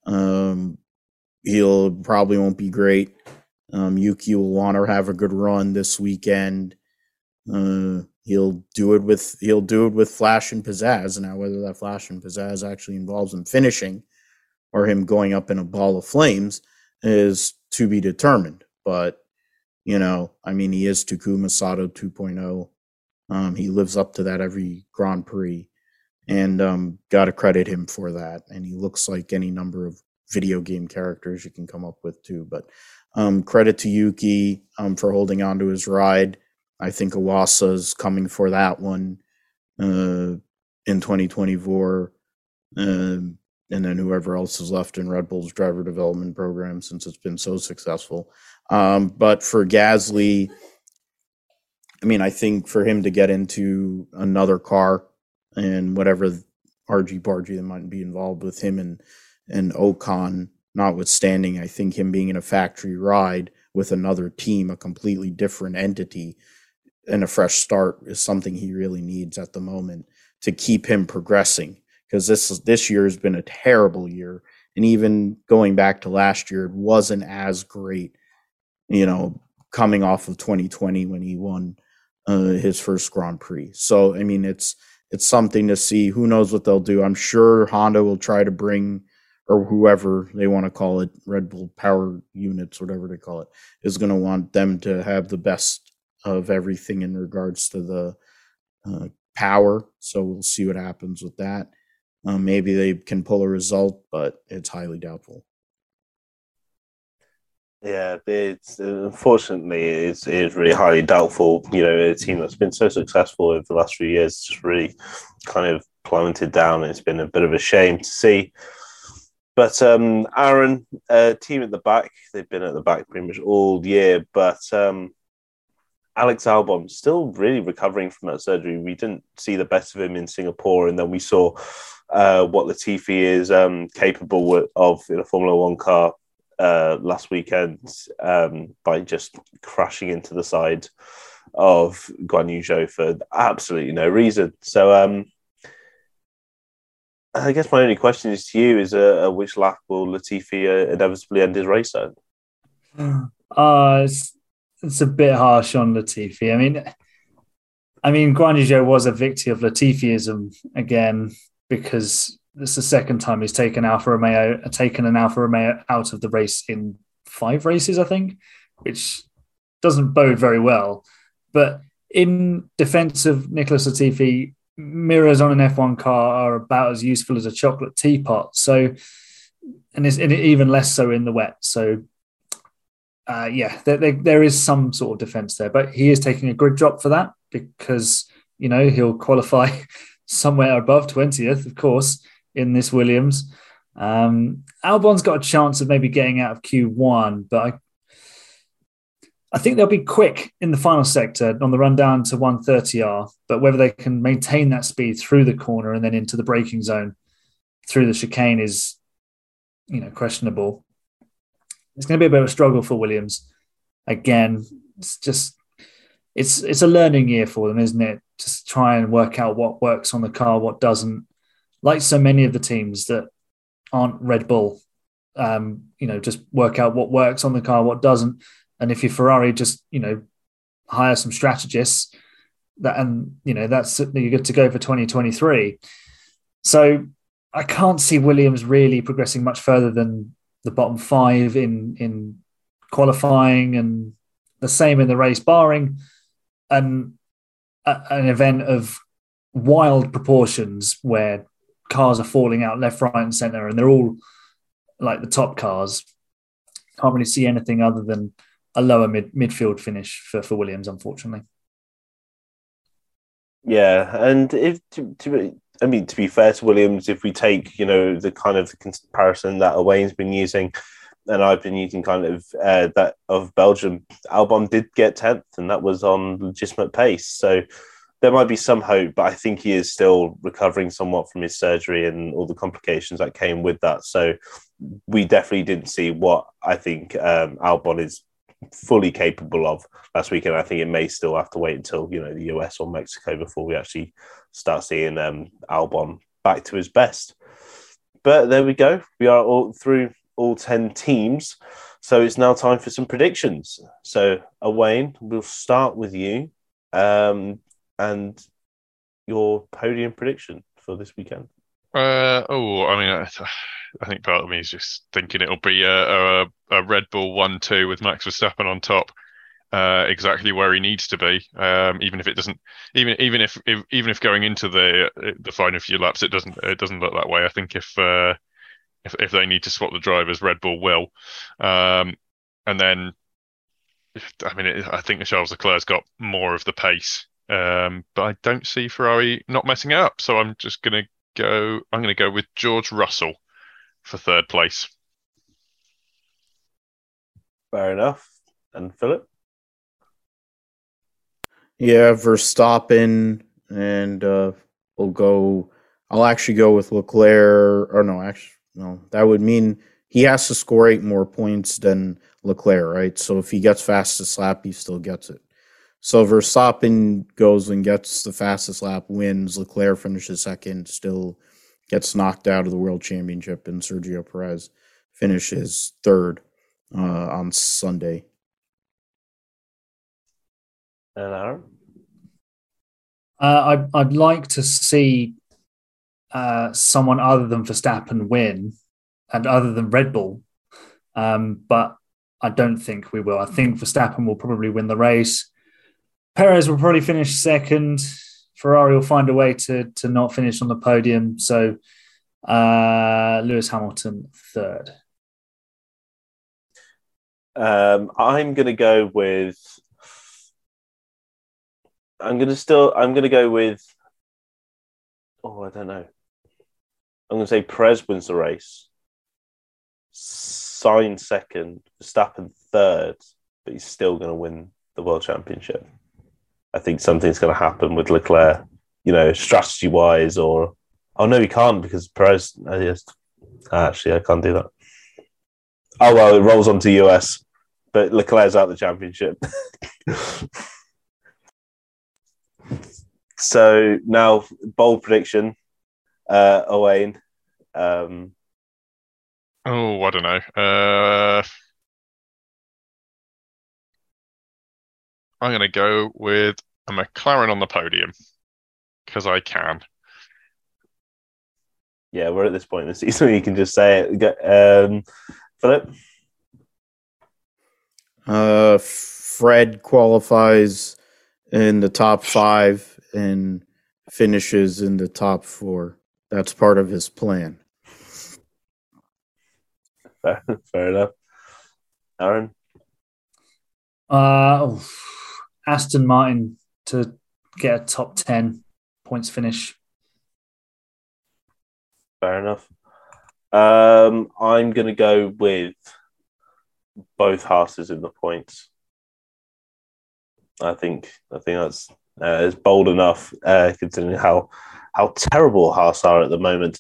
He'll probably won't be great. Yuki will want to have a good run this weekend. He'll do it with flash and pizzazz. Now, whether that flash and pizzazz actually involves him finishing or him going up in a ball of flames is to be determined. But, he is Takuma Sato 2.0. He lives up to that every Grand Prix, and got to credit him for that. And he looks like any number of video game characters you can come up with too. But credit to Yuki for holding on to his ride. I think Iwasa's coming for that one in 2024. And then whoever else is left in Red Bull's driver development program, since it's been so successful. But for Gasly, I think for him to get into another car and whatever argy-bargy that might be involved with him and Ocon notwithstanding, I think him being in a factory ride with another team, a completely different entity, and a fresh start is something he really needs at the moment to keep him progressing. Because this year has been a terrible year, and even going back to last year, it wasn't as great. Coming off of 2020 when he won his first Grand Prix. So, I mean, it's something to see. Who knows what they'll do? I'm sure Honda will try to bring, or whoever they want to call it, Red Bull Power Units, whatever they call it, is going to want them to have the best of everything in regards to the power. So we'll see what happens with that. Maybe they can pull a result, but it's highly doubtful. Yeah, it's unfortunately it's really highly doubtful. You know, a team that's been so successful over the last few years just really kind of plummeted down. It's been a bit of a shame to see. But Aaron, team at the back, they've been at the back pretty much all year. But Alex Albon still really recovering from that surgery. We didn't see the best of him in Singapore, and then we saw what Latifi is capable of in a Formula One car last weekend by just crashing into the side of Guan Yu Zhou for absolutely no reason. So I guess my only question is to you is which lap will Latifi inevitably end his race at? It's a bit harsh on Latifi. I mean, Guan Yu Zhou was a victim of Latifiism again, because it's the second time he's taken an Alfa Romeo out of the race in 5 races, I think, which doesn't bode very well. But in defense of Nicholas Latifi, mirrors on an F1 car are about as useful as a chocolate teapot. So, and even less so in the wet. So, there is some sort of defense there, but he is taking a grid drop for that because, you know, he'll qualify somewhere above 20th, of course, in this Williams. Albon's got a chance of maybe getting out of Q1, but I think they'll be quick in the final sector on the run down to 130R, but whether they can maintain that speed through the corner and then into the braking zone through the chicane is, you know, questionable. It's going to be a bit of a struggle for Williams. Again, it's a learning year for them, isn't it? Just try and work out what works on the car, what doesn't. Like so many of the teams that aren't Red Bull, just work out what works on the car, what doesn't. And if you're Ferrari, just, you know, hire some strategists that's you're good to go for 2023. So I can't see Williams really progressing much further than the bottom 5 in qualifying, and the same in the race, barring an event of wild proportions where cars are falling out left, right, and centre, and they're all like the top cars. Can't really see anything other than a lower midfield finish for Williams, unfortunately. Yeah, and to be fair to Williams, if we take, you know, the kind of comparison that Owain's been using, and I've been using kind of that of Belgium, Albon did get 10th, and that was on legitimate pace. So there might be some hope, but I think he is still recovering somewhat from his surgery and all the complications that came with that. So we definitely didn't see what I think Albon is fully capable of last weekend. I think it may still have to wait until, you know, the US or Mexico before we actually start seeing Albon back to his best. But there we go. We are all through all 10 teams. So it's now time for some predictions. So, Owain, we'll start with you and your podium prediction for this weekend. I think part of me is just thinking it'll be a Red Bull 1-2 with Max Verstappen on top, exactly where he needs to be. Even if it doesn't, even if going into the final few laps, it doesn't look that way. I think if they need to swap the drivers, Red Bull will. And then, I think Charles Leclerc's got more of the pace, but I don't see Ferrari not messing it up. So I'm going to go with George Russell for 3rd place. Fair enough. And Philip? Yeah, Verstappen, and I'll actually go with Leclerc, no, that would mean he has to score 8 more points than Leclerc, right? So if he gets fastest lap, he still gets it. So Verstappen goes and gets the fastest lap, wins. Leclerc finishes 2nd, still gets knocked out of the World Championship, and Sergio Perez finishes 3rd on Sunday. And Aaron? I'd like to see someone other than Verstappen win and other than Red Bull, but I don't think we will. I think Verstappen will probably win the race. Perez will probably finish second. Ferrari will find a way to not finish on the podium. So Lewis Hamilton third. I'm going to go with. I'm going to go with. Oh, I don't know. I'm going to say Perez wins the race. Sainz second, Verstappen third, but he's still going to win the World Championship. I think something's going to happen with Leclerc, strategy-wise, or... Oh, no, he can't because Perez... Actually, I can't do that. Oh, well, it rolls on to US, but Leclerc's out of the championship. So now, bold prediction, Owain. I don't know. I'm going to go with a McLaren on the podium because I can. Yeah, we're at this point in the season where you can just say it. Philip? Fred qualifies in the top 5 and finishes in the top 4. That's part of his plan. Fair enough. Aaron? Aston Martin to get a top 10 points finish. Fair enough. I'm going to go with both Haas's in the points. I think that's is bold enough, considering how terrible Haas are at the moment.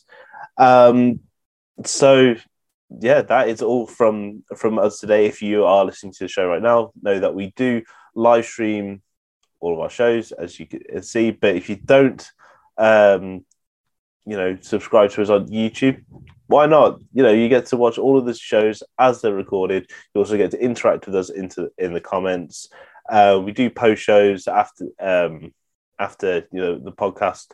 So yeah, that is all from us today. If you are listening to the show right now, know that we do live stream all of our shows, as you can see. But if you don't, subscribe to us on YouTube, why not? You get to watch all of the shows as they're recorded. You also get to interact with us in the comments. We do post shows after the podcast.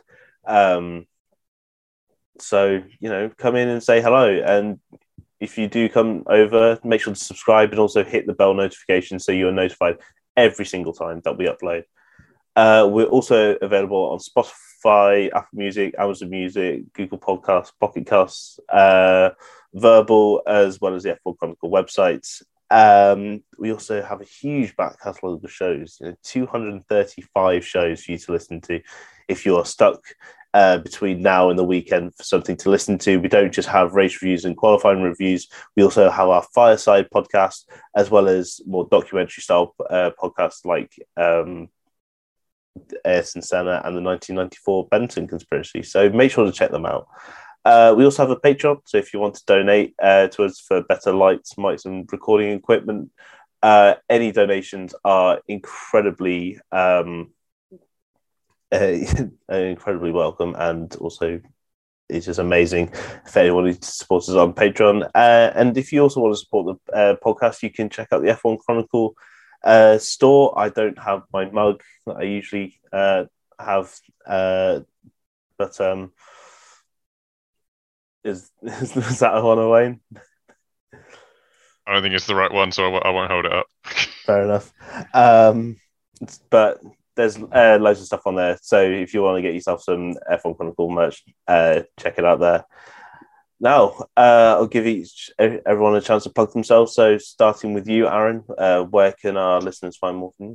So come in and say hello. And if you do come over, make sure to subscribe and also hit the bell notification so you are notified every single time that we upload. We're also available on Spotify, Apple Music, Amazon Music, Google Podcasts, Pocket Casts, Verbal, as well as the F1 Chronicle websites. We also have a huge back catalogue of shows, 235 shows for you to listen to if you're stuck between now and the weekend for something to listen to. We don't just have race reviews and qualifying reviews. We also have our Fireside podcast, as well as more documentary style podcasts like Ayrton Senna and the 1994 Benetton conspiracy. So make sure to check them out. We also have a Patreon, so if you want to donate to us for better lights, mics, and recording equipment, any donations are incredibly welcome, and also it's just amazing if anyone needs to support us on Patreon. And if you also want to support the podcast, you can check out the F1 Chronicle store. I don't have my mug that I usually have, but is that one, Wayne? I don't think it's the right one, so I won't hold it up. Fair enough. But there's loads of stuff on there, so if you want to get yourself some F1 Chronicle merch, check it out there. Now, I'll give everyone a chance to plug themselves. So, starting with you, Aaron, where can our listeners find more from you?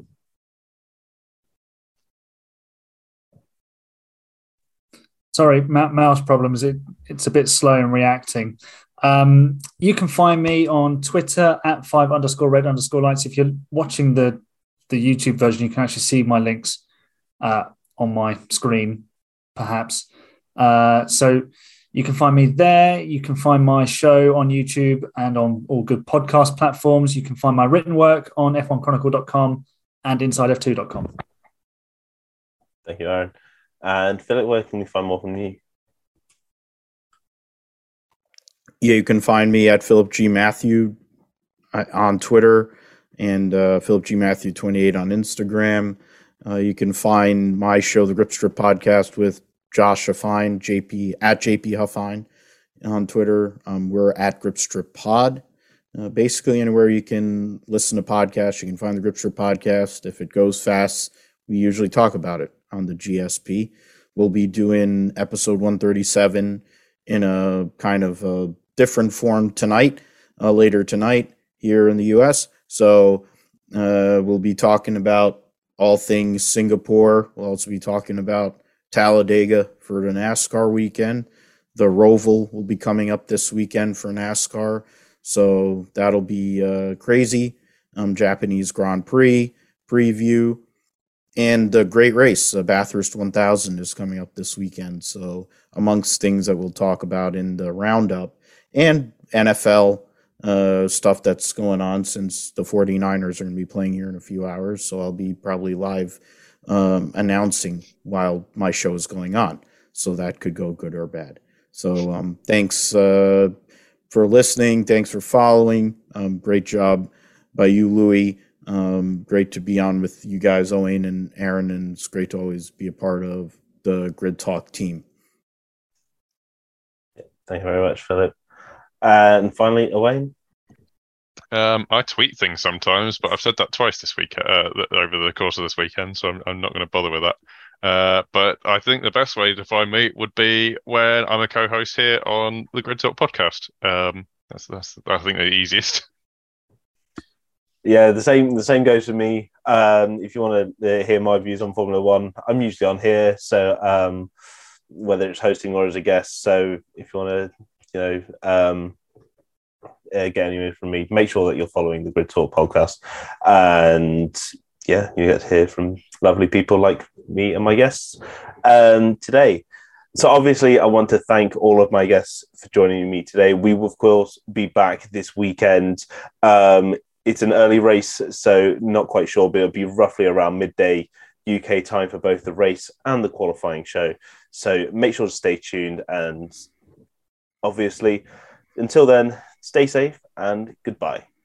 Sorry, mouse problems. It's a bit slow in reacting. You can find me on Twitter at 5_red_lights. If you're watching the YouTube version, you can actually see my links on my screen, perhaps. So you can find me there. You can find my show on YouTube and on all good podcast platforms. You can find my written work on f1chronicle.com and insidef2.com. Thank you, Aaron. And Philip, where can we find more from you? Yeah, you can find me at Philip G. Matthew on Twitter and Philip G. Matthew 28 on Instagram. You can find my show, the Grip Strip Podcast, with Josh Huffine, at JP Huffine on Twitter. We're at Grip Strip Pod. Basically, anywhere you can listen to podcasts, you can find the Grip Strip Podcast. If it goes fast, we usually talk about it on the GSP. We'll be doing episode 137 in a kind of a different form tonight, later tonight here in the U.S. So we'll be talking about all things Singapore. We'll also be talking about Talladega for the NASCAR weekend. The Roval will be coming up this weekend for NASCAR. So that'll be crazy. Japanese Grand Prix preview. And the Great Race, Bathurst 1000, is coming up this weekend. So amongst things that we'll talk about in the roundup, and NFL stuff that's going on, since the 49ers are going to be playing here in a few hours. So I'll be probably live announcing while my show is going on. So that could go good or bad. So thanks for listening. Thanks for following. Great job by you, Louie. Great to be on with you guys, Owain and Aaron, and it's great to always be a part of the Grid Talk team. Thank you very much, Philip. And finally, Owain. I tweet things sometimes, but I've said that twice this week over the course of this weekend, so I'm not going to bother with that. But I think the best way to find me would be when I'm a co-host here on the Grid Talk podcast. That's I think the easiest. Yeah, the same goes for me. If you want to hear my views on Formula One, I'm usually on here. So whether it's hosting or as a guest, so if you want to, get anything from me, make sure that you're following the Grid Talk podcast, and yeah, you get to hear from lovely people like me and my guests today. So obviously, I want to thank all of my guests for joining me today. We will, of course, be back this weekend. It's an early race, so not quite sure, but it'll be roughly around midday UK time for both the race and the qualifying show. So make sure to stay tuned. And obviously, until then, stay safe and goodbye.